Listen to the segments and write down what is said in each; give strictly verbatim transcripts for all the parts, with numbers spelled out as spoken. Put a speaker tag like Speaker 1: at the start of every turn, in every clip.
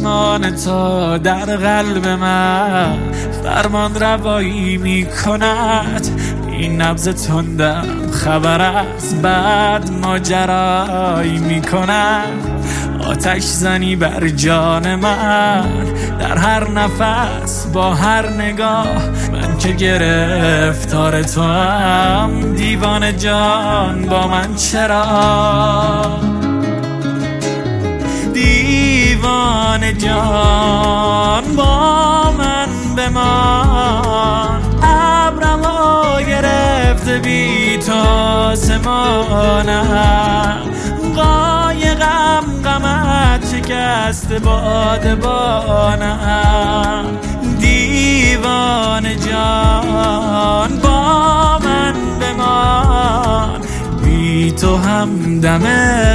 Speaker 1: چشمان تو در قلب من فرمان روایی می کند. این نبض تندم خبر از بعد ماجرایی می کند. آتش زنی بر جان من در هر نفس با هر نگاه. من که گرفتار تو هم دیوانه جان با من چرا؟ دیوانه جان با من بمان. ابرمو گرفته بی تو آسمانم. قایقم غمت شکست بادبانم. دیوانه جان با من بمان. بی تو همدم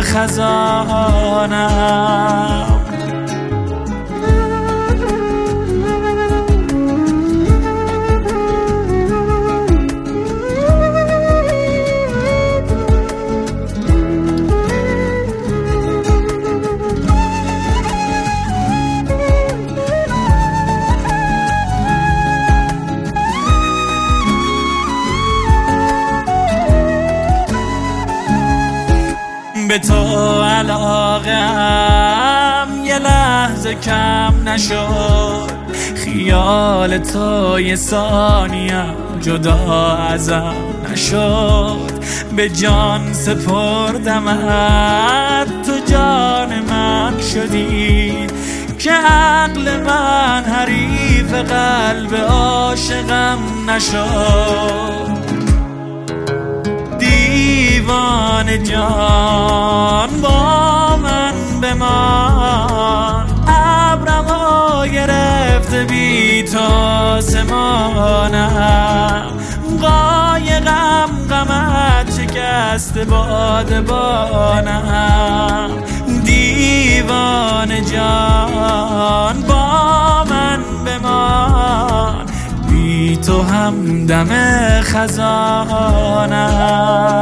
Speaker 1: خزانم. به تو علاقم یه لحظه کم نشد. خیال تو یه ثانیه جدا ازم نشد. به جان سپردمت تو جان من شدی. که عقل من حریف قلب عاشقم نشد. دیوانه جان با من بمان. ابرمو گرفته بی تو آسمانم. قایقم غمت شکست بادبانم. دیوانه جان با من بمان. بی تو همدم خزانم.